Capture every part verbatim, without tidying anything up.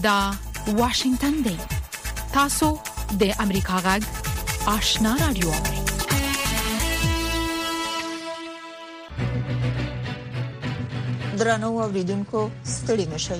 دا واشنگتن دی. تاسو د امریکا غږ آشنا رادیو. درنو اوریدونکو ستړي مشئ.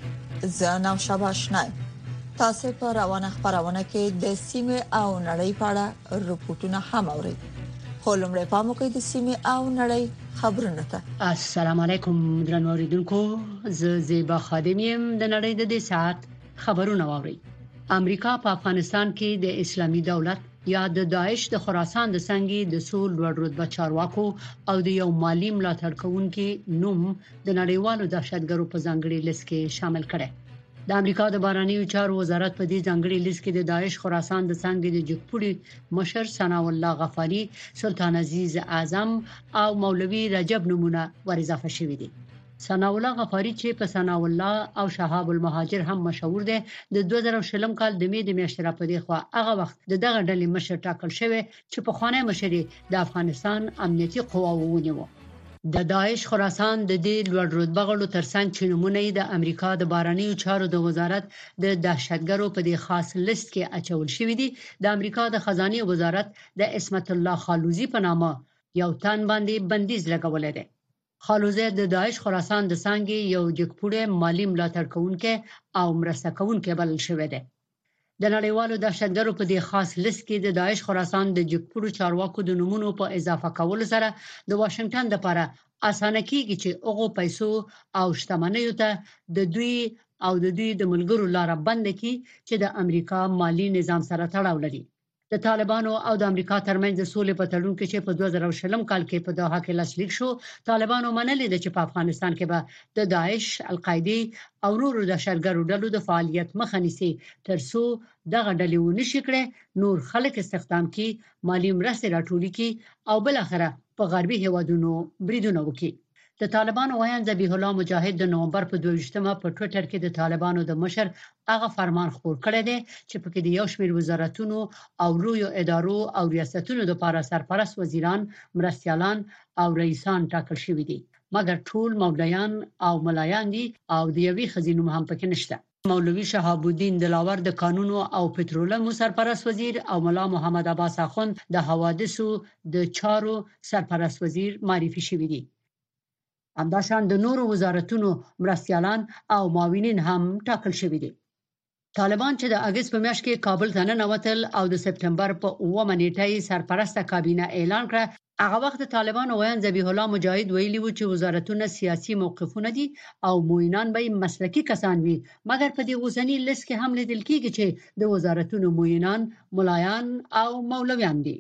زه نو شاباشنای. تاسو په روانه خبرونه کې د سیمه او نړۍ په اړه رپورټونه هم اورئ. خلومره پامو کې د سیمه او نړۍ خبرونه ته. السلام علیکم درنو اوریدونکو، زه زیبا خادمیم. د نړۍ د دې ساعت خبرونه واورئ. امریکا په افغانستان کې د اسلامي دولت یا د داعش د خراسان د څنګه د سول لوړ رتبه چارواکو او د یو مالی ملاتړ کوونکو نوم د نړیوالو دهشتګرو په ځانګړي لیست کې شامل کړي. د امریکا د بهرنیو چارو وزارت په دې ځانګړي لیست کې د داعش خراسان د څنګه د جګپوړي مشر ثناء الله غفاری، سلطان عزیز اعظم او مولوی رجب نمونه ور اضافه شوي دي. ثناء الله غفاری چې په ثناء الله او شهاب المهاجر هم مشهور دي، د دوه زره شلم کال د مې د میاشتې را پدې خو هغه وخت د دغه ډلې مشر ټاکل شوی چې په خوانی مشري د افغانستان امنیتي قواوو ونیو. د داعش خراسان د دې لوړ رتبه غړو ترڅنګ چې نمونه د امریکا د بهرنیو چارو د وزارت د دهشتګرو په دې خاص لیست کې اچول شوی دي. د امریکا د خزانه وزارت د اسمت الله خالوزی په نامه یو تن باندې بندیز لګولې ده. خالوزی د داعش خراسان د څنګه یو جګپوړی مالی ملاتړ کوونکی او مرسته کوونکی بلل شوی دی. د نړیوالو دهشتګرو په دې خاص لیست کې د داعش خراسان د جګپوړو چارواکو د نومونو په اضافه کولو سره د واشنگټن لپاره اسانه کیږي چې هغه پیسو او شتمنیو ته د دوی او د دوی د ملګرو لار بند کړي چې د امریکا مالی نظام سره تړاو لري. د طالبانو او د امریکا ترمنځ د سولې په تړون کې چې په دوه زره شلم کال کې په دوحه کې لاسلیک شو، طالبانو منلي چې په افغانستان کې به د داعش، القاعده او نورو دهشتګرو ډلو د فعالیت مخه نیسي ترڅو دغه ډلې ونشي کړي نور خلک استخدام کړي، مالی مرستې راټولې کړي او بل اخره په غربي هیوادونو بریدونه وکړي. د طالبانو وایي ذبیح الله مجاهد د نومبر په دوه ویشتمه په ټوئیټر کې د طالبانو د مشر هغه فرمان خپور کړی دی چې په کې د یو شمېر وزارتونو او لویو ادارو او ریاستونو لپاره سرپرست وزیران، مرستيالان او رئیسان ټاکل شوي دي، مګر ټول مولایان او ملایان دي او د یوې خزینو هم پکې نشته. مولوی شهاب الدین دلاور د قانونو او پټرولم سرپرست وزیر او مولا محمد عباس اخوند د حوادثو د چارو سرپرست وزیر معرفي شوي دي. همداشان د نورو وزارتونو مرستيالان او معاونین هم ټاکل شوي دي. طالبان چې د اگست په میاشت کې کابل ته ننوتل او د سپټمبر په اوومه نیټه یې سرپرسته کابینه اعلان کړه، هغه وخت طالبانو وایي ذبیح الله مجاهد ویلي و چې وزارتونه سیاسي موقفونه دي او موینان به مسلکي کسان وي، مګر په دې اوسنی لیست کې هم لیدل کېږي چې د وزارتونو موینان ملایان او مولویان دي.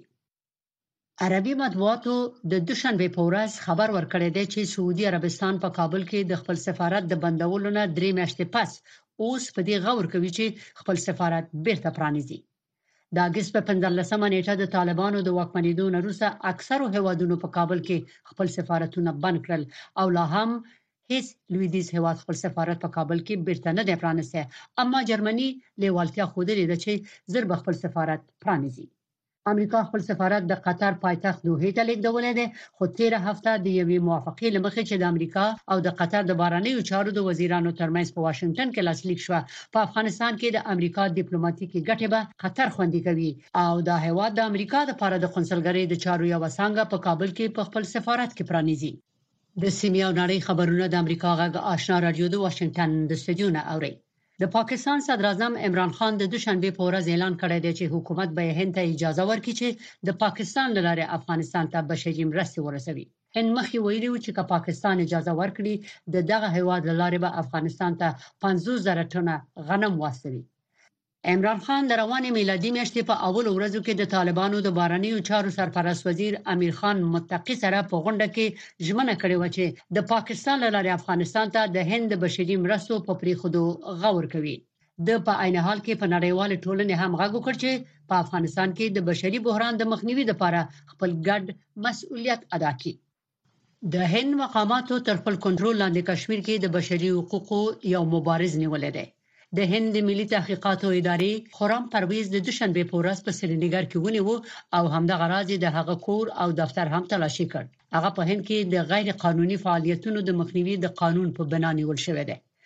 عربي مطبوعاتو د دوشنبه په ورځ خبر ورکړی دی چې سعودي عربستان په کابل کې د خپل سفارت د بندولو نه درې میاشتې پس اوس په دې غور کوي چې خپل سفارت بیرته پرانیزي. د اگست په پنځلسمه نیټه د طالبانو د واکمنېدو نه وروسته اکثرو هیوادونو په کابل کې خپل سفارتونه بند کړل او لا هم هیڅ لویدیځ هیواد خپل سفارت په کابل کې بیرته نه دی پرانیستی، اما جرمني لیوالتیا ښودلې ده چې زر به خپل سفارت پرانیزي. امریکا خپل سفارت د قطر پایتخت دوحې ته لیږدولی دی، خو تیره هفته د یوې موافقې له مخې چې د امریکا او د قطر د بهرنیو چارو د وزیرانو ترمنځ په واشنگټن کې لاسلیک شوه، په افغانستان کې د امریکا ډیپلوماټیکي ګټې به قطر خوندي کوي او دا هیواد د امریکا لپاره د قونسلګرۍ د چارو یوه څانګه په کابل کې په خپل سفارت کې پرانیزي. د سیمې او نړۍ خبرونه د امریکا غږ آشنا رادیو د واشنگټن د استودیو نه اوري. د پاکستان صدر اعظم عمران خان د دوشنبه په ورځ اعلان کړی دی چې حکومت به هند ته اجازه ورکړي چې د پاکستان لاره افغانستان ته بشري مرستې ورسوي. هند مخکې ویلي و چې که پاکستان اجازه ورکړي د دغه هیواد لاره به افغانستان ته پنځوس زره ټنه غنم واستوي. عمران خان د روانې میلادي میاشتې په اول ورځو کې د طالبانو د بهرنیو چارو سرپرست وزیر امیر خان متقی سره په غونډه کې ژمنه کړې و چې د پاکستان لاره افغانستان ته د هند بشري مرستو په پریښودو غور کوي. د په عین حال کې په نړیوال ټولنې هم غږ وکړ چې په افغانستان کې د بشري بحران د مخنیوي لپاره خپل ګډ مسؤلیت ادا کړي. د هند مقاماتو تر خپل کنټرول لاندې کشمیر کې د بشري حقوقو یو مبارز نیولې دی. د هند ملي تحقیقاتو ادارې خرم پرویز د دوشنبه په ورځ په سرینګر کې ونیو او همدغه راز د هغه کور او دفتر هم تلاشي کړ. هغه په هند کې د غیر قانوني فعالیتونو د مخنیوي د قانون په بنا نیول شوی دی.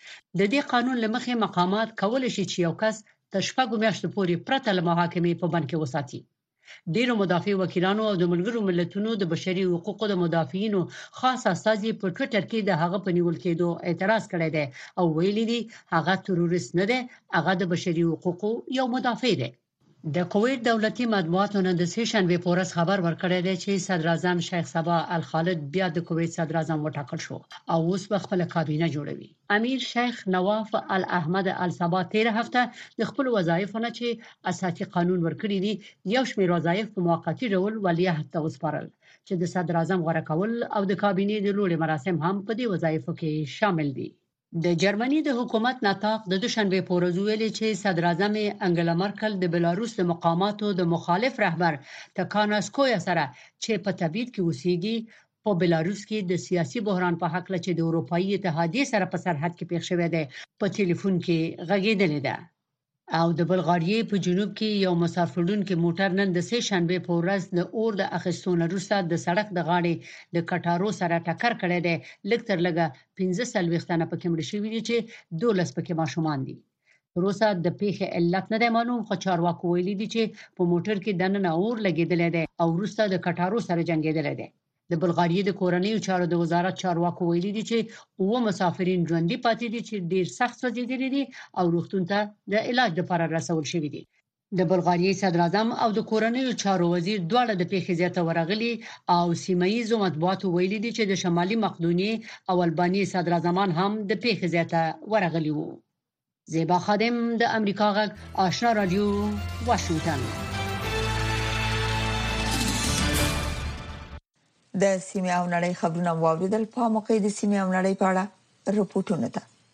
د دې قانون لمخې مقامات کولای شي چې یو کس تر شپږو میاشتو پورې پرته له محاکمې په بند کې وساتي. ډیرو مدافع وکیلانو او د ملګرو ملتونو د بشري حقوقو د مدافعینو خاص استازي په ټوئیټر کې د هغه په نیول کېدو اعتراض کړی دی او ویلي دي هغه تروریست نه دی، هغه د بشري حقوقو یو مدافع دی. د کویت دولتي مطبوعاتو نن د سه شنبه په ورځ خبر ورکړی دی چې صدر اعظم شیخ صباح الخالد بیا د کویت صدر اعظم وټاکل شو او اوس په خپل کابینه جوړوي. امیر شیخ نواف الاحمد الصباح تیر هفته د خپل وظایفو نه چې اساسي قانون ورکړی دی یو شمېر وظایف په موقتی ډول ولیعهد ته وسپارل چې د صدر اعظم غوړه کول او د کابینې د لوړ مراسم هم په دې وظایفو کې شامل دي. د جرمني د حکومت نطاق د دوشنبه په ورځ ویلي چې صدر اعظم انګلا مرکل د بلاروس د مقاماتو د مخالف رهبر تکاناسکویا سره چې په تبعید کې اوسېږي په بلاروس کې د سیاسي بحران په حق لچې د اروپאי اتحادیې سره په سرحد کې پیښ شوې ده په ټلیفون کې غږېدلې ده. او د بلغاریې په جنوب کې یو مسافرونکو موټر نن د سه شنبه په ورځ د اور د اخیستون وروسته د سړک د غاړې د کټارو سره ټکر کړی دی. لکتر لګه پنځه سلويختانه پکې مړ شوي دي چې دولس پکې ماشومان دي. روسا د پیښې علت نه دی معلوم، خو چارواکو ویلي دي چې په موټر کې دننه اور لګیدل دي او وروسته د کټارو سره جنگیدل دي. د بلغاریې د کورنیو چارو د وزارت چارواکو ویلي دي چې اوه مسافرین ژوندي پاتې دي چې ډیر سخت سوځېدلي دي او روغتون ته د علاج لپاره رسول شوي دي. د بلغاریې صدر اعظم او د کورنیو چارو وزیر دواړه د پیښې ځای ورغلي او سیمایي مطبوعاتو ویلي دي چې د شمالي مقدونیې او البانیې صدر اعظمان هم د پیښې ځای ورغلي وو. زیبا خادم د امریکا غږ آشنا رادیو واشنگټن. د سیمه او نړۍ خبرونه واوریدل. په موقع د سیمه او نړۍ په اړه رپورټونه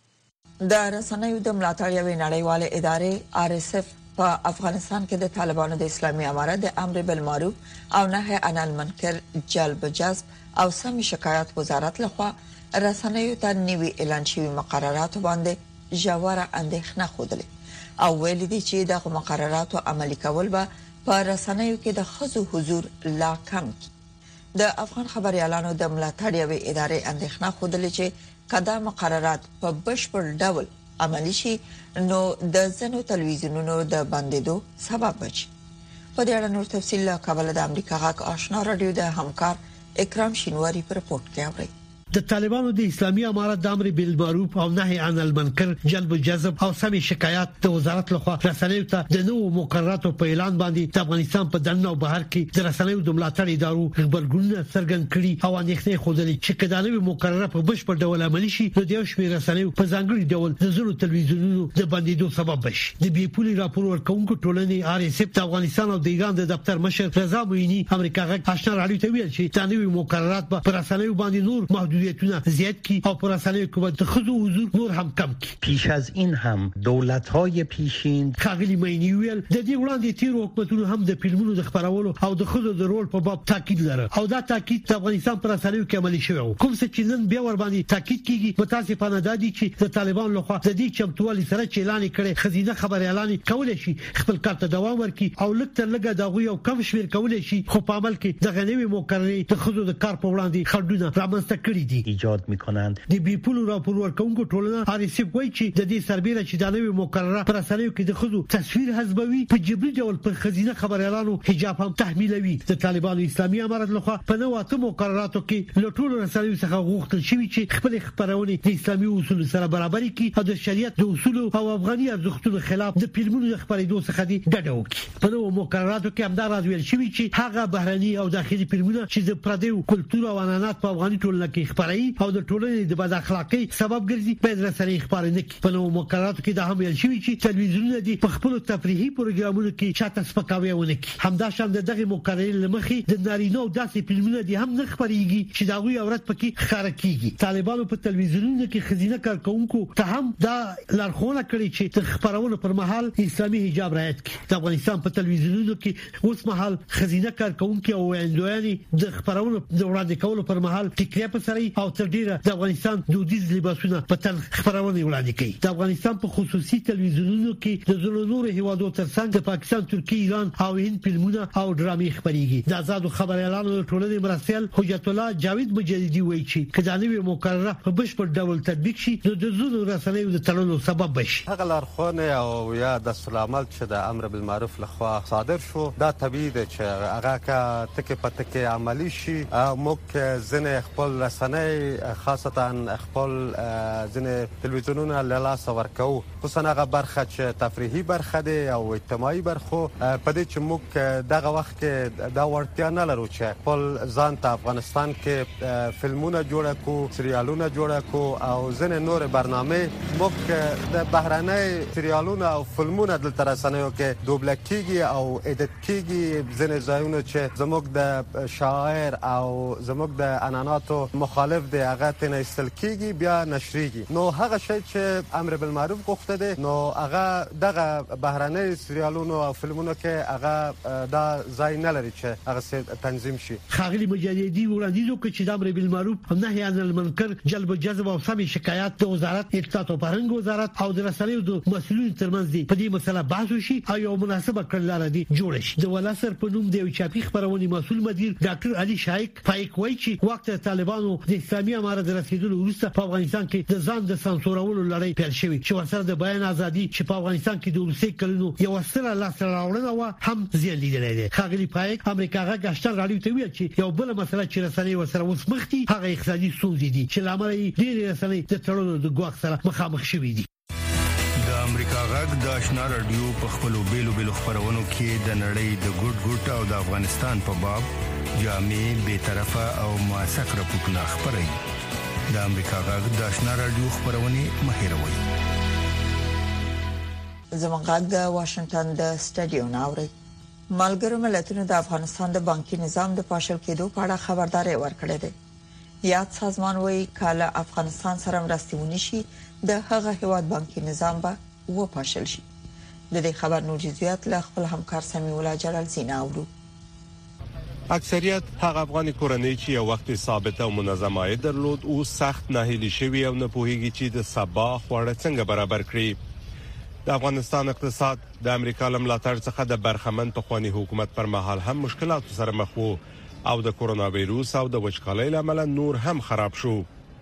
ده. د رسنیو د ملاتړ یوې نړیواله ادارې آر اس اف په افغانستان کې د طالبانو د اسلامي امارت د امر بالمعروف او نهي عن المنکر جلب جذب او سم شکایت وزارت لخوا رسنیو ته نیوي اعلان شوی مقررات باندې ژوره اندېښنه خوده او ویل دي چې دغه مقررات عملي کول به په رسنیو کې د خزو حضور لا کم کی. د افغان خبريالانو د ملاتړ یوې ادارې اندېښنه خوده چې کدا مقررات په بشپړ ډول عملي شي نو د زنو تلویزیونونو د بندیدو سبب بچي. په دې اړه نور تفصیل له کابل د امریکا غږ آشنا رادیو د همکار اکرام شینواری پر رپورت کې اوري. د طالبانو د اسلامي امارت د امر بالمعروف او نهي عن المنکر جلب جذب او سم شکایت د وزارت لخوا رسنیو ته د نوو مقرراتو په اعلان باندې د افغانستان په دننه او بهر کې د رسنیو د ملاتړ ادارو خبرګونونه څرګند کړي او اندېښنې خوده چې کدا نوې مقرره په بشپړ ډول عملي شي نو د یو شمېر رسنیو په ځانګړي ډول د زړو تلویزیونونو د بندیدو سبب بشي. د بي پولي راپور ورکوونکو ټولنې آر اس اف د افغانستان او د ایران د دفتر مشر رضا موینی امریکا غږ آشنا رادیو ته ویل چې دا نوې مقررات په رسنیو باندې نور محدودیتونه زیات کی او پر رسنیو کې د خزو حضور نور هم کم کی. پیش از این هم دولت‌های پیشین خاغلی مینیویل د دې وړاندې تیر حکومتونو هم د فلمونو د خبرولو او د خزو د رول په باب تاکید لري او دا تاکید د افغانستان پر رسنیو کې عملي شوی کوم څه چې نن بیا ور باندې تاکید کیږي متاسفانه د دې چې د طالبان لخوا د دې چمتوالي سره چې اعلان کړي خزینه خبر اعلان کولای شي خپل کار ته دوام ورکړي او لکه لګه دغه یو کم شمیر کولای شي خو په عمل کې د غنوي مقررې د خزو د کار په وړاندې خړډونه رامنځته کړي دي ایجاد میکنه. د بي پولو راپور ورکوونکو ټولنه آر اس اف وایي چې د دې سربېره چې د نوې مقرره پر رسنیو کې د خزو تصویر حذفوي په جبري ډول پر خزینه خبر اعلانو حجاب هم تحمیلوي. د طالبانو اسلامي امارت لخوا په نوو مقرراتو کې له ټولو رسنیو څخه غوښتل شوی چې خپل خبرونه د اسلامي اصولو سره برابر کړي او د شریعت د اصولو او افغاني ارزښتونو خلاف د فلمونو خبرېدو څخه دی ډډه وکړي. په نوو مقرراتو کې همدا راځي شوی چې هغه بهرني او داخلي فلمونه چې د پردیو کلتور او عنعنات په افغاني ټولنه کې خبري او د ټولنې د بد اخلاقی سبب ګرځي په رسنۍ خبرونه کې. په نوو مقرراتو کې دا هم ویل شوی چې تلویزیونونه دي په خپل تفریحي پروګرامونو کې چاته سپکاوی ونه کوي. همدا شان دغه مقررې لمخې د نارینه او داسې فلمونه دي هم نه خبريږي چې دا غوي عورت پکې ښکار کیږي. طالبانو په تلویزیونونو کې خزینه کارکونکو ته هم دا لارښوونه کړې چې د خبرونو پر مهال اسلامي حجاب رعایت کړي. د افغانستان په تلویزیونونو کې اوس مهال خزینه کارکونکو او ویندویاني د خبرونو د وړاندې کولو پر مهال ټیکری په سره وایي او تر ډیره د افغانستان دودیز لباسونه په تل خبرونه وړاندې کوي. د افغانستان په خصوصي تلویزیونونو کې د زړو نور هیوادو ترڅنګ د پاکستان، ترکیه، ایران او هند فلمونه او ډرامې خبريږي. د آزاد خبر اعلانونو ټولنې مرستيال حجت الله جاوید مجددي وایي چې کډانوي مقرره په بشپړ ډول تطبیق شي نو د زړو رسنیو د تړلو سبب بشي. هغه لارښوونه او یا د سلامت چې د امر بالمعروف لخوا صادر شو دا طبيعي ده چې هغه کا تک په تک عملی شي. موږ ځنه خپل رسنۍ خاصتا خپل ځنه تلویزیونونه له لاس ورکو، خصوصا هغه برخه چې تفریحي برخه ده او اجتماعي برخه. په دې چې موږ دغه وخت کې دا ورتیا نه لرو چې خپل ځان ته افغانستان کې فلمونه جوړ کړو، سریالونه جوړ کړو او ځنه نور برنامه موږ د بهراني سریالونه او فلمونه د ترسنیو کې دوبله کیږي او ایډیټ کیږي. ځنه ځایونه چې زموږ د شاعر او زموږ د اناناتو مخالف دی هغه تنه استل کیږي بیا نشریږي. نو هغه شی چې امر بالمعروف غوښته دي نو هغه دغه بهراني سریالونو او فلمونو کې هغه دا ځای نه لري چې هغه تنظیم شي. خاغلی مجددي وړاندیز وکړي چې د امر بالمعروف او نهي عن المنکر جلب جذب او سمې شکایات د وزارت اطلاعات او فرهنګ وزارت او د رسنیو د مسؤلینو ترمنځ دي په دې مسله بحث وشي او یو مناسبه کړل دي جوړ شي. د ولاسر په نوم د چاپی خبرونې مسؤل مدیر ډاکټر علي شایک پایک وایي چې وخت طالبانو د اسلامي امارت رسیدلو وروسته په افغانستان کې د ځان د سانسورولو لړۍ پیل شوې چې ورسره د بیان ازادي چې په افغانستان کې د روسي کلونو یو سره لاس راوړنه و هم زیان لیدلې ده. خاغلی پایک امریکا غاښتر راډیو ته ویل چې یو بل مسله چې رسنۍ ورسره اوس مخ دي هغه اقتصادي ستونزې دي چې لامل یې ډېر رسنۍ د تړلو د ګواښ سره مخامخ شوې دي. د امریکا غږ د آشنا رادیو په خپلو بیلو بیلو خبرونو کې د نړۍ د ګډ ګډ او د افغانستان په باب جامع، بی‌طرفه او موثق راپورټونه خبري. د امریکا غږ د آشنا رادیو خبرونه مهیروي. زموږ غږ د واشنگټن د سټډیو ناوړي. ملګرو ملتونو د افغانستان د بانکي نظام د پاشل کېدو په اړه خبرداري ورکړې ده. یاد سازمان وایي کله افغانستان سره مرستې ونشي د هغه هیواد بانکي نظام به و پاشل شي. د دې خبر نور جزئیات له خپل همکار سمیع الله جلال زینا اورو. اکثریت هغه افغاني کورنۍ چې یو وخت ثابت او منظم عاید درلود او سخت ناهیلي شوی او نه پوهیږي چې د سبا خوړه څنګه برابر کړي. د افغانستان اقتصاد د امریکا له ملاتړ څخه د برخمن پخوانی حکومت پر مهال هم مشکلاتو سره مخ وو او د کورونا وایروس او د وچکالۍ لامل نور هم خراب شو.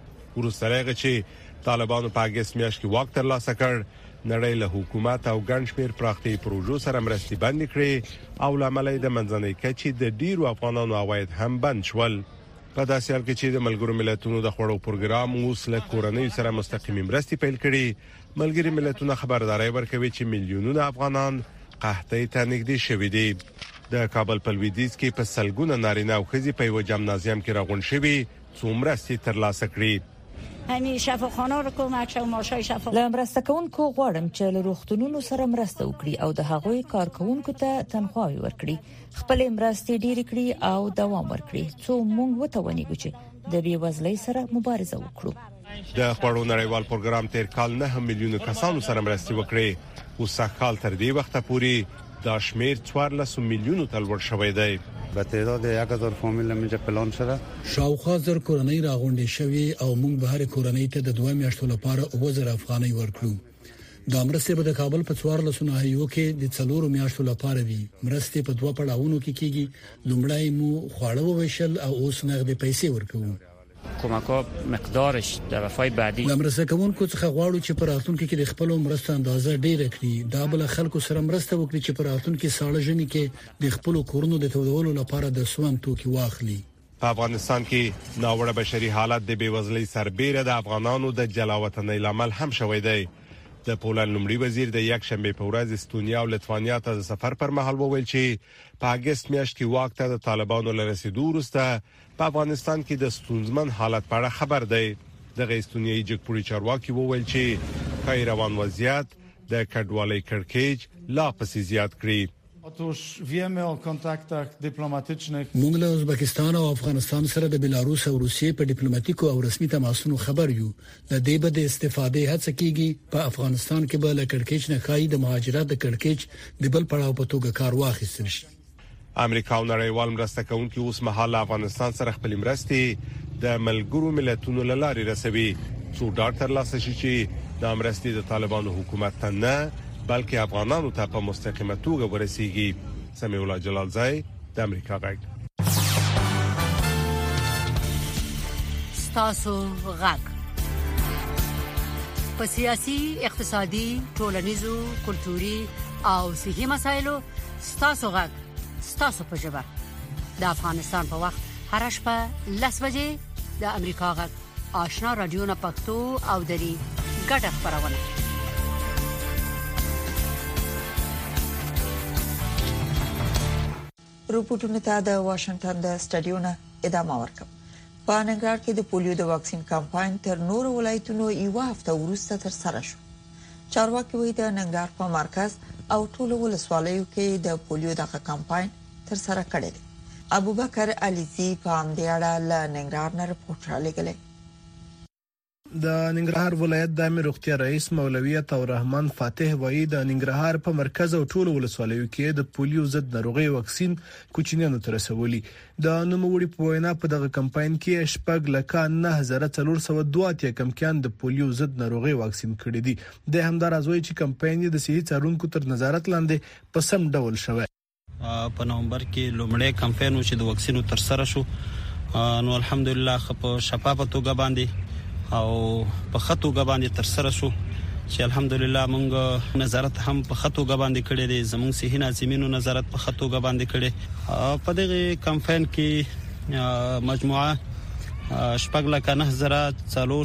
ورسره چې طالبانو په اگست میاشت کې واک ترلاسه کړ، نړۍ له حکومت او ګڼ شمېر پراختي پروژو سره مرستې بند کړې او لامل د منځنۍ کچې د ډیرو افغانانو عواید هم بند شول. په داسې حال کې چې د ملګرو ملتونو د خوړو پروګرام اوس له کورنۍ سره مستقیمي مرستې پیل کړي، ملګري ملتونه خبرداري ورکوي چې میلیونونه افغانان قحطۍ ته نږدې شوي دي. د کابل په لویدیځ کې په سلګونه نارینه او ښځې په یو جمنازیم کې راغونډ شوي څو مرستې ترلاسه کړي. همین شفاخانه رو کومک شو ماشای شفا له مرسته کوونکو غواړم چې له روغتونونو سره مرسته وکړي او د هغوی کارکونکو ته تنخواهي ورکړي، خپل مرستې ډېر کړي او دوام ورکړي څو موږ وتوانیږو چې د بیوزلۍ سره مبارزه وکړو. د خوړو نړیوال پروګرام تیر کال نه میلیونه کسانو سره مرستې وکړي او سږکال تر دې وخته پورې دا شمیر څوارلس میلیونو ته لوړ شوی دی. به تعداد یک هزار فامیل منځ پلان شده. شاوخوا زر کورنۍ راغونډې شوې او موږ به هر کورنۍ ته د دوه میاشتو لپاره اوه زره افغانۍ ورکړو. دا مرستې به د کابل په څوارلس ناحیو کې د څلورو میاشتو لپاره وي. مرستې په دوه پړاوونو کې کیږي. لومړی مو خواړه وویشل او اوس نغدي پیسې ورکوو. کمک‌ها مقدارش در دفعه بعدی مرسته کوونکو څخه غواړو چې پر راتلونکي کې د خپل مرسته اندازه ډیره کړي. دا بل خلکو سره مرسته وکړي چې پر راتلونکي ساړه ژمي کې د خپل کورونو د تودولو لپاره د سون توکي واخلي. په افغانستان کې ناوړه بشري حالت د بیوزلۍ سربېره د افغانانو د جلاوطنۍ لامل هم شوی دی. د پولند لومړي وزیر د یک شنبه په ورځ استونیا او لتوانیا ته د سفر پر مهال وویل چې په اگست میاشت کې واک ته د طالبانو لرسیدو وروسته په افغانستان کې د ستونزمن حالت په اړه خبر دی. د استونیایي جګپوري چارواکي وویل چې کای روان وضعیت د کډوالۍ کړکېچ لا پسې زیات کړی. موږ له ازبکستان او افغانستان سره د بلاروس او روسیې په ډیپلوماټیکو او رسمي تماسونو خبر یو. د دې به د استفادې هڅه کیږي. په افغانستان کې به له کړکېچ نه خای د مهاجرت د کړکېچ د بل پړاو په توګه کار واخیستل شي. امریکا او نړیوال مرسته کوونکي اوس مهال افغانستان سره خپل مرستې د ملګرو ملتونو لارې رسوي څو ډاکټر لاسه شي چې د امرستي د طالبانو حکومت ته نه بلکې افغانانو ته په مستقیمه توګه ورسیږي. سمیع الله جلالزای د امریکا غږ. تاسو غږ په سیاسي، اقتصادي، ټولنیزو، کلتوري او صحي مسایلو تاسو غږ تاسو په ژبه د افغانستان په وخت هر شپه لس بجې د امریکا غږ آشنا رادیو نه پښتو او دري ګډه خبرونه. رپورټونه ته د واشنگټن د سټډیو نه ادامه ورکوم. په ننګرهار کې د پولیو د واکسین کمپاین تر نورو ولایتونو یو هفته وروسته تر سره شو. چارواکي وایي د ننګرهار په مرکز او ټولو ولسوالیو کې د پولیو دغه کمپاین تر سره کړی دی. ابوبکر علیزی په همدې اړه له ننګرهار نه رپورټ را لېږلی. د ننګرهار ولایت د امیر روغتیا رئیس مولوی عطا الرحمن فاتح وایي د ننګرهار په مرکز او ټولو ولسوالیو کې د پولیو ضد ناروغي واکسین کوچنیانو ته رسولي. د نوموړي په وینا په دغه کمپاین کې شپږ لکه نه هزار څلور سوه دوه اتیا کمکیان د پولیو ضد ناروغي واکسین کړي دي. د همدار ازوي چې کمپاین د صحي څارونکو تر نظارت لاندې په سم ډول شوی. په نومبر کې لومړی کمپاین چې د واکسینو تر سره شو نو الحمدلله په شفافه توګه باندې او په خطو غباندې تر سره شو چې الحمدلله موږ نظارت هم په خطو غباندې کړی دی. زموږ صحي ناظمینو نظارت په خطو غباندې کړی. په دغه کمپاین کې مجموعه شپږ لکه نه هزار څلور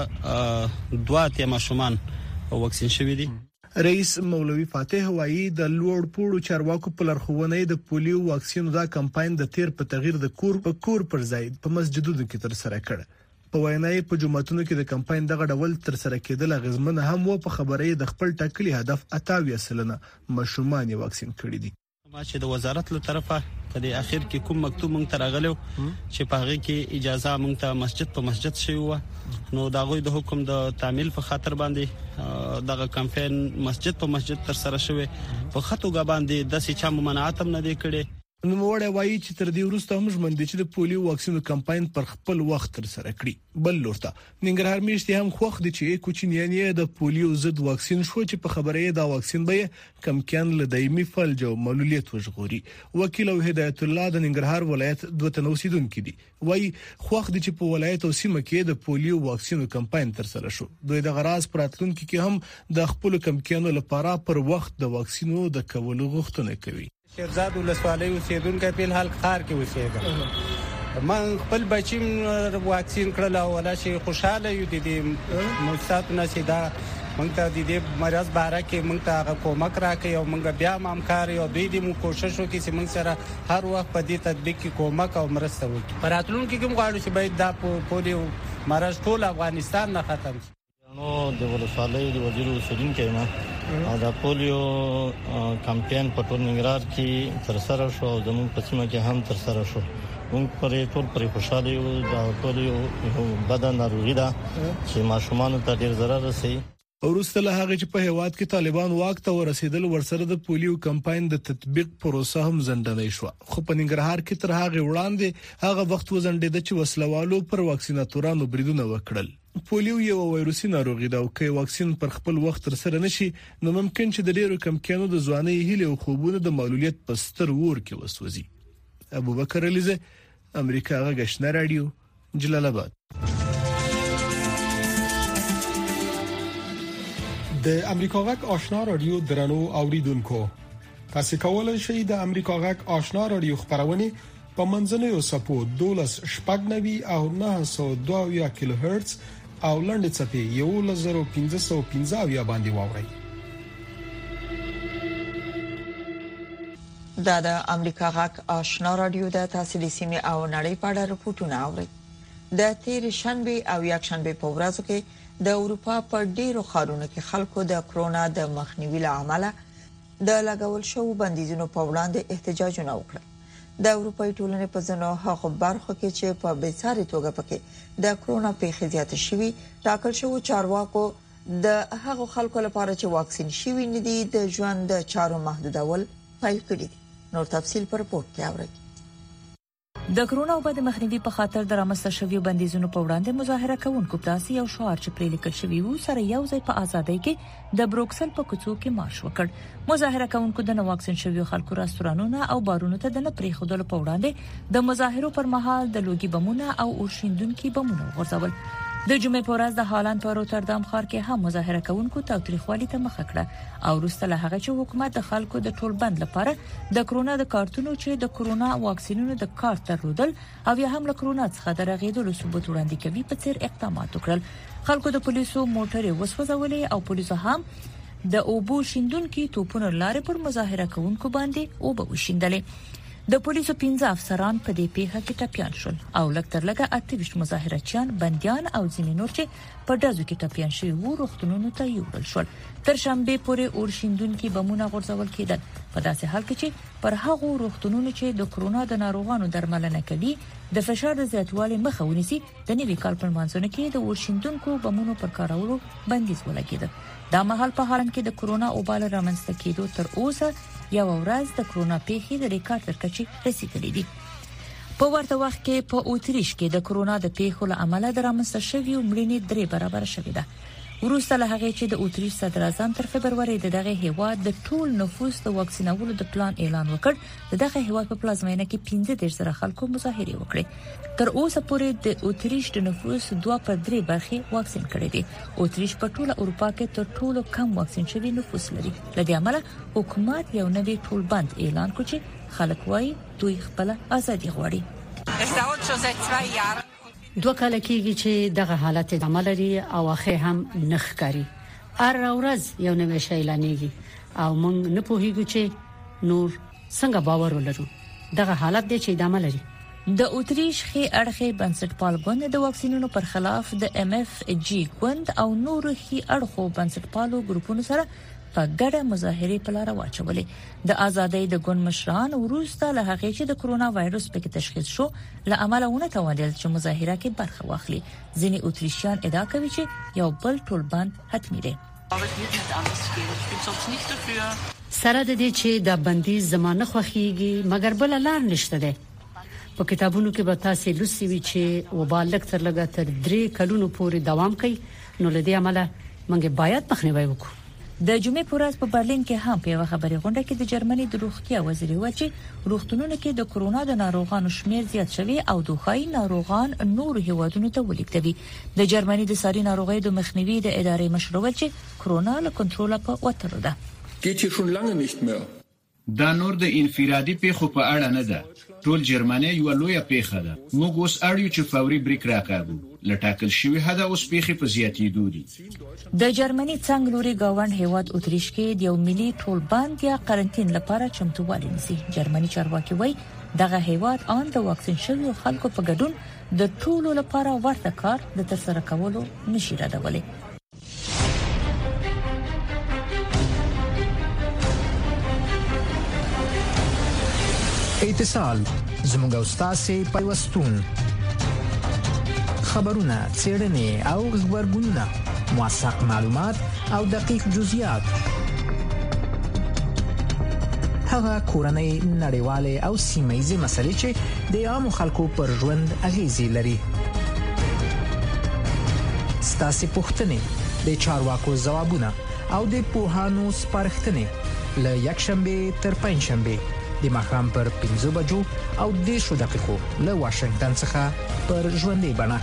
سوه دوه اتیا ماشومان واکسین شوي دي. رئیس مولوی فاتح وایي د لوړ پوړو چارواکو په لارښوونې د پولیو واکسینو دا کمپاین د تیر په تغییر د کور په کور پر ځای په مسجدونو کې تر سره کړ. په وینای په جمعتونو کې د کمپاین دغه ډول تر سره کېدل غزمنه هم و په خبرې د خپل ټاکلي هدف اتاویا سلنه مشرومان واکسین کړي دي. ما چې د وزارت له طرفه په د اخر کې کوم مکتوب مونږ ته راغلو چې په هغه کې اجازه مونږ ته مسجد په مسجد شوی و نو دا غوي د حکم د تعمیل په خاطر باندې دغه کمپاین مسجد په مسجد تر سره شوی. په خطو غ باندې د سې چا ممانعت هم نه دی کړي. نو وړه وایي چې تر دې وروسته هم ژمن دي چې د پولیو واکسینو کمپاین پر خپل وخت تر سره کړي. بل لورته ننګرهار میشتي هم خوښ دي چې کوچنیان یې د پولیو ضد واکسین شو چې په خبرې دا واکسین به کمکیان له دایمي فلج او معلولیت وژغوري. وکیل او هدایت الله د ننګرهار ولایت دوه تنوسیدونکو دي وایي خوښ دي چې په ولایت او سیمه کې د پولیو واکسینو کمپاین تر سره شو. دوی د غراض پراتلونکو کې هم د خپل کمکیانو لپاره پر وخت د واکسینو د کولو غوښتنه کوي. شیرزاد ولسوالۍ اوسیدونکو په الحال خار کې اوسېږم. من خپل بچیم واکسین کړل او ولا شي خوشاله یو دي مستات نشي دا مونږ ته د دې مرز باره کې مونږ ته کومک راکړي او مونږ بیا مامکار یو دوی دې مو کوشش وکړي چې مونږ سره هر وخت په دې تطبیق کې کومک او مرسته وکړي. پراتلونکو کې کوم غواړو چې باید دا پولیو مرز ټول افغانستان نه ختم شي. نو د ولسوالۍ د وزیر اوسیدونکو ما او د پولیو کمپاین په ټول ننګرهار کې تر سره شو او زموږ په سیمه کې هم تر سره شو. موږ پرې ټول پرې خوشاله یو. د پولیو یو بد ناروغي ده چې ماشومان ته ډېر ضرر رسوي. ورسته له هغه چې په هیواد کې طالبان واک ته ورسېدل ورسره د پولیو کمپاین د تطبیق پروسه هم زندنۍ شو. خو په ننګرهار کې تر هغه وړاندې هغه وخت وزندید چې وسلوالو پر واکسیناتورانو بریدونه وکړل. پولیو یو وایروسي ناروغي ده او که واکسین پر خپل وخت تر سره نشي نو ممکن چې د ډیرو کمکیانو د ځواني هیله او خوبونه د معلولیت په ستر ور کې وسوځي. ابوبکر علیزه امریکا غږ آشنا رادیو جلال آباد. د امریکا غږ آشنا رادیو درنو اوریدونکو تاسو کولای شئ د امریکا غږ آشنا رادیو خبرونه په منځنوي سپو دولس شپږ نوي او نه سوه دوه کیلو هرتز او لنډ چپی یو لزر پنځه سوه پنځه یا باندې واوري. دا د امریکا غږ آشنا رادیو د تحصیلي سیمه او نړۍ په اړه رپورټونه اوري. د تیر شنبه او یک شنبه په ورځو کې د اروپا په ډیرو ښارونو کې خلکو د کرونا د مخنیوي لامل د لګول شو بندیزونو په وړاندې احتجاجونه وکړل. د اروپאי ټولنې په ځنو هغه برخو کې چې په بیساري توګه پکې د کرونا پیښې زیاتې شوي ټاکل شو چارواکو د هغو خلکو لپاره چې واکسین شوي نه دي د ژوند د چارو محدودول پیل کړي دي. نور تفصیل پر رپورت کې اورئ. د کرونا وبا د مخنیوي په خاطر د رامنځته شویو بندیزونو په وړاندې مظاهره کوونکو داسې یو شعار چې پرې لیکل شوی وو سره یو ځای په ازادۍ کې د بروکسل په کوڅو کې مارش وکړ. مظاهره کوونکو د نواکسین شویو خلکو راستورانونو او بارونو ته د نه پریښودلو په وړاندې د مظاهرو پر مهال د لوګي بمونه او اورشیندونکو بمونه غورځول. د جمعې په ورځ د هالند په روتردام ښار کې هم مظاهره کوونکو تاوتریخوالي ته مخه کړه او وروسته له هغه چې حکومت د خلکو د ټول بند لپاره د کرونا د کارتونو چې د کرونا واکسینونو د کارت درلودل او یا هم له کرونا څخه د رغېدلو ثبوت وړاندې کوي په څیر اقدامات وکړل. خلکو د پولیسو موټرې وسوځولې او پولیسو هم د اوبو شیندونکو توپونو لارې پر مظاهره کوونکو باندې اوبه وشیندلې. د پولیسو پنځه افسران په دې پیښه کې ټپيان شول او لکتر لګه اته مظاهرچیان بنديان او ځینې نور چې په دازو کې ټپيان شوي وو روغتونونو ته یوړل شول. تر شنبه پورې اورشیندونکو بمونه غورځول کېدل په داسې حال کې چې پر هغو روغتونونو چې د کرونا د ناروغانو درملنه کوي د فشار د زیاتوالي مخه ونیسي د نوي کال په منځونه کې د اورشیندونکو بمونو پر کارولو بندیز ولګېد. دا مهال په هالند کې د کرونا اوبال رامنځته کېدو تر اوسه یو ورځ د کرونا پیښې د ریکارډ تر کچې رسیدلې دي. په ورته وخت کې په اوتریش کې د کرونا د پیښو له امله د رامنځته شویو مړینې درې برابر شوې ده. وروسته له هغه چې د اوتریش صدر اعظم تر فبروري د دغه هیواد د ټول نفوس د واکسینولو د پلان اعلان وکړ، د دغه هیواد په پلازمینه کې پنځه دېرش زره خلکو مظاهره وکړې. تر اوسه پورې د اوتریش د نفوس دوه پر درې برخې واکسین کړي دي. اوتریش په ټوله اروپا کې تر ټولو کم واکسین شوی نفوس لري. لدې عمله حکومت یو نوی ټول بند اعلان کړ چې خلک وايي دوی خپل ازادي غواړي. دوه کال کېږي چې دغه حالت د عمل لري او اخی هم نخکاری. هر ورځ یو نوی شی اعلانېږي او موږ نه پوهیږو چې نور څنګه باور ولرو. دغه حالت دی چې د عمل لري. د اوتریش خې اړخې بنسټپال ګوند د واکسینونو پر خلاف د ام اف جی ګوند او نور خې اړخو بنسټپالو ګروپونو سره په ګډه مظاهره په لار واچولې. د ازادۍ د ګوند مشران وروسته له هغه چې د کرونا وایروس په تشخیص شو له عملونه توانیدل چې مظاهره کې برخه واخلي. ځینې اوتریشیان ادعا کوي چې یو بل ټول بند حتمی دی. سره د دې چې د بندیز زمانه خوخیږي مګر بل لار نشته ده. په کتابونو کې به تاسو لوستي وي چې وبالک تر لګا تر درې کلونو پورې دوام کوي. نو لدې عمله موږ باید مخنیوي وکړو. د جمعې په ورځ په برلین کې هم په خبري غونډه کې د جرمني د روغتیا وزیر و چې روغتونونو کې د کرونا د ناروغانو شمیر زیات شوی او دوخای ناروغان نور هیوادونو ته ولیکتوي. د جرمني د ساري ناروغي د مخنیوي د ادارې مشر و چې کرونا له کنټرول په وتلو ده. geht hier schon lange nicht mehr. دا نور د انفرادي پیښو په اړه نه ده. ټول جرمني یو لویه پیښه ده. موږ اوس اړیو چې فوري بریک راکاږو. لټاکل شوی هدا اوس پیښې په زیاتېدو دي. د جرمني څنګه لوري گاوند هیواد اوتریش کې د یو ملي ټول بند یا قرنټین لپاره چمتووالی نیسي. جرمني چارواکي وایي دغه هیواد آن د واکسین شویو خلکو په ګډون د ټولو لپاره ورته کار د ترسره کولو نشي ردولی. اتصال زموږ استاد پیوستون خبرونه چیرنې او خبرګونونه موثق معلومات او دقیق جزئیات هغه کورنۍ نړیواله او سیمایي مسلې چې د عام خلکو پر ژوند اغیزې لري. ستاسو پوښتنې د چارواکو ځوابونه او د پوهانو سپارښتنې له یکشنبه تر پنځشنبه د ماښام پر پنځه بجو او دیشو دقیقو له واشنگټن څخه پر ژوندۍ بڼه.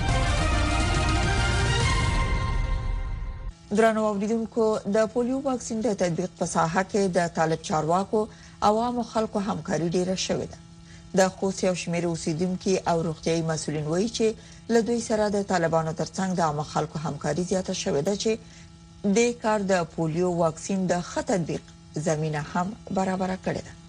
درنو اوریدونکو د پولیو واکسین د تطبیق په ساحه کې د طالب چارواکو عوامو خلکو همکاري ډیره شوې ده. د خوست یو شمېر اوسیدونکو او روغتيایي مسؤلین وایي چې له دوی سره د طالبانو ترڅنګ د عام خلکو همکاري زیاته شوې ده چې د کار د پولیو واکسین د ښه تطبیق زمينه هم برابر کړې ده.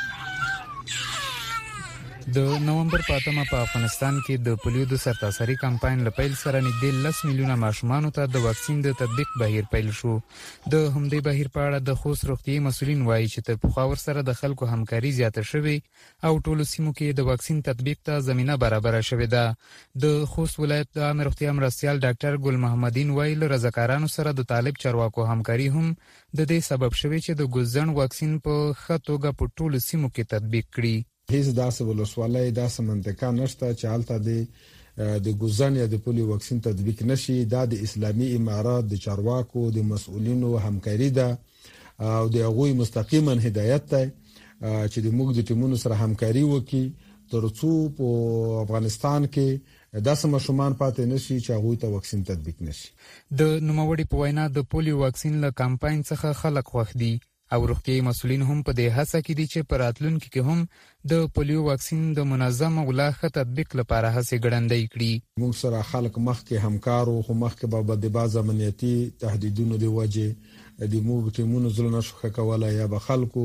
د نومبر په اتمه په افغانستان کې د پولیو د سرتاسري کمپاین لپاره سره نږدې لس میلیونه ماشومان ته د واکسین د تطبیق بهیر پیل شو. د همدې بهیر په اړه د خوست روغتيایي مسؤلین وایي چې تر پخوا سره د خلکو همکاري زیاته شوې او ټولو سیمو کې د واکسین تطبیق ته زمينه برابر شوې ده. د خوست ولایت د عام روغتیا مرستيال ډاکټر ګل محمدین وایي له رضاکارانو سره د طالب چارواکو همکاري هم د دې سبب شوې چې د ګوزن واکسین په ښه توګه په ټولو سیمو کې تطبیق کړي. هیڅ داسې ولسوالۍ داسې منطقه نشته چې حالت دی د ګوزن یا د پولیو واکسین تطبیق نشي. دا د اسلامي امارات د چارواکو د مسؤلینو همکاري ده او د هغوی مستقیما هدایت ده چې د موږ د ټیمونو سره همکاري وکړي ترڅو په افغانستان کې داسې مشمون پاتې نشي چې هغه ته واکسین تطبیق نشي. د نوموړي په وینا د پولیو واکسین له کمپاین څخه خلک خوښ دي او روغتيایي مسؤلین هم په دې هڅه کې دي چې په راتلونکي کې هم د پولیو واکسین د منظم او لا ښه تطبیق لپاره هڅې ګړندۍ کړي. موږ سره خلک مخکې همکارو خو مخکې به د باز امنیتي تهدیدونو دی وجه د موږ ټیمونو زل نشو کولای یا به خلکو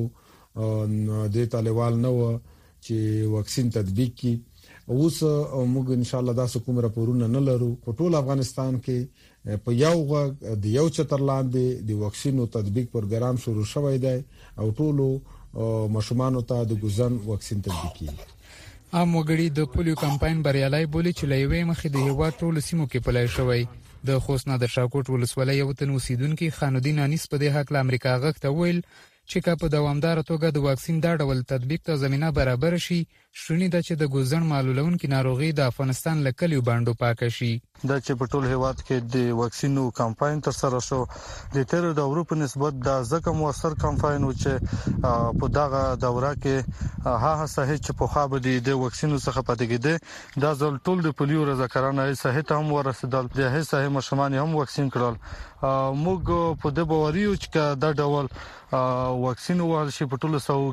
د طالبان نو چې واکسین تطبیق کی. اوس موږ ان شاء الله دا کوم راپورونه نه لرو. په ټول افغانستان کې په یو غږ د یو چتر لاندې د واکسینو تطبیق پروګرام شروع شوی دی او ټولو مشمانو ته د ګوزن واکسین تطبیق کیږي. عام وګړي د پولیو کمپاین بریالي بولی چې لوي مخې د هوا ټول سیمو کې پلي شوی. د خوست نادر شاکوټ ولسوالۍ یو تن اوسیدونکو خانودین انیس په دې حق له امریکا غږ ته ویل چې کا په دوامدار توګه د واکسین دا ډول تطبیق ته زمينه برابر شي شونی د چې د ګوزن معلولونکو ناروغي د افغانستان له کلیو باندې پاک شي. د چې په ټول هیواد کې د واکسینو کمپاین تر سره شو د تیر د اروپا نسبت د ځکه موثر کمپاین و چې په دغه دوره کې هغه صحیح چې په خابه د واکسینو څخه پاتې کېده د ځل ټول د پولیو رضاکارانه صحیح ته هم ورسېدل د هي صحیح مشمان هم واکسین کړل. موږ په د باوریو چې دا ډول واکسین ورشي په ټولو سو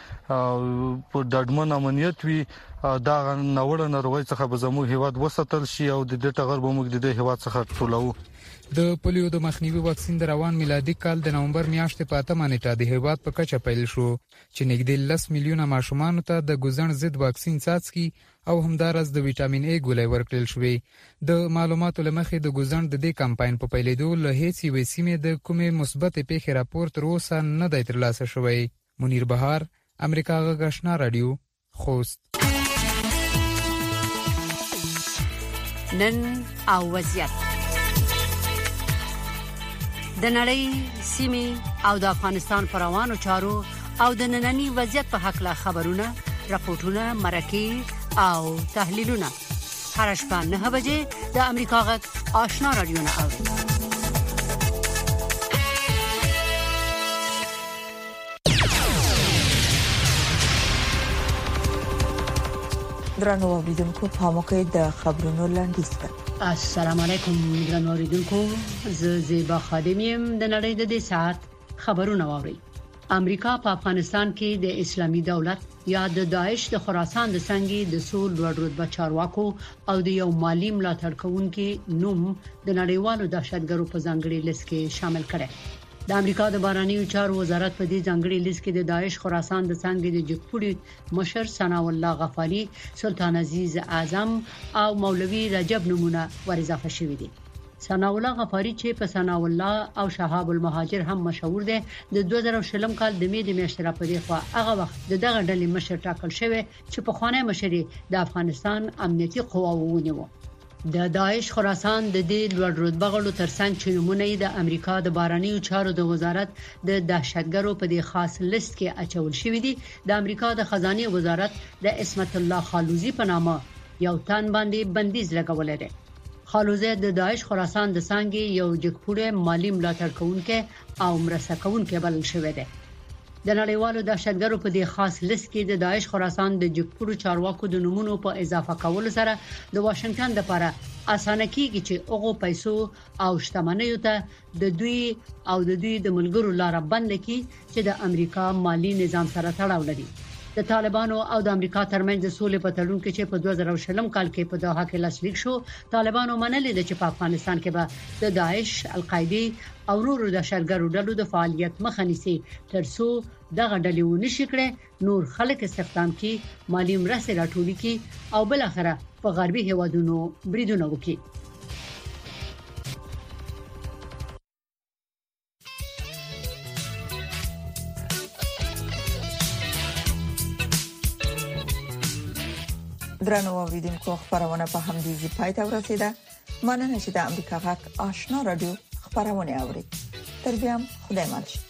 کې په ډاډمن امنیت وي دا نوړ ناروغي څخه به زموږ هیواد وساتل شي او د دې ټغر به موږ د هیواد څخه ټولو. د پولیو د مخنیوي واکسین د روان میلادي کال د نومبر میاشتې په اتمه نیټه د هیواد په کچه پیل شو چې نږدې لس میلیونه ماشومان ته د ګوزن ضد واکسین څاڅکي او همدارس د وټامین ای ګولۍ ورکړل شوې. د معلوماتو لمخې د ګوزن د دې کمپاین په پیلېدو له هیڅ یوې سیمې د کومې مثبت پیښې راپور تر اوسه نه دی ترلاسه شوی. منیر بهار، امریکا غږ آشنا رادیو، خوست. نن او وضعیت د نړۍ سیمې او د افغانستان پر روانو چارو او د ننني وضعیت په حق لا خبرونه، راپورټونه، مرکې او تحلیلونه هر شپه نه بجې د امریکا غږ آشنا رادیو نه اوري. درنو اوریدونکو په موقع د خبرونو لاندې ست. السلام علیکم درنو اوریدونکو، زه زیبا خادمیم. د نړۍ د دې ساعت خبرونه واوري. امریکا په افغانستان کې د اسلامي دولت یا د داعش د خراسان د څنګه د سول لوړ رتبه چارواکو او د یو مالی ملاتړ کوونکو نوم د نړیوالو دهشتګرو په ځانګړي لیست کې شامل کړي. د امریکا د بهرنیو چارو وزارت په دې ځانګړي لیست کې د داعش خراسان د څنګه د جګپوړي مشر ثنا الله غفاری، سلطان عزیز اعظم او مولوی رجب نمونه ور اضافه شوی دي. ثنا الله غفاری چې په ثنا الله او شهاب المهاجر هم مشهور دي د دوه زره شلم کال د می د میاشتې را پدې خو هغه وخت دغه ډلې مشر ټاکل شوی چې په خوانی مشري د افغانستان امنیتي قواوو ونیو. د داعش خراسان د دې لوړ رتبه غړو ترڅنګ چې نمونه د امریکا د بهرنیو چارو د وزارت د دهشتګرو په دې خاص لیست کې اچول شوی دي. د امریکا د خزانه وزارت د اسمت الله خالوزی په نامه یو تن باندې بندیز لګولې ده. خالوزی د داعش خراسان د څنګه یو جګپوړی مالی ملاتړ کوونکی او مرسته کوونکی بلل شوی دی. د نړیوالو دهشتګرو په دې خاص لیست کې د داعش خراسان د جګپوړو چارواکو د نمونو په اضافه کولو سره د واشنگټن لپاره اسانه کیږي چې هغه پیسو او شتمنیو ته د دوی او د دوی د ملګرو لار بند کړي چې د امریکا مالی نظام سره تړاو لري. د طالبانو او د امریکا ترمنځ د سولې په تړون کې چې په دوه زره شلم کال کې په دوحه کې لاسلیک شو، طالبانو منلي چې په افغانستان کې به د داعش، القاعده او نورو دهشتګرو ډلو د فعالیت مخه نیسي ترڅو دغه ډلې ونشي کړي نور خلک استخدام کړي، مالی مرسته راټولي کړي او بل اخره په غربي هیوادونو بریدونه وکړي. درنو اوریدونکو، خبرونه په همدې ځای پای ته ورسیده. مننه چې د امریکا غږ آشنا رادیو خبرونه اوري. تر بیا خدای مل.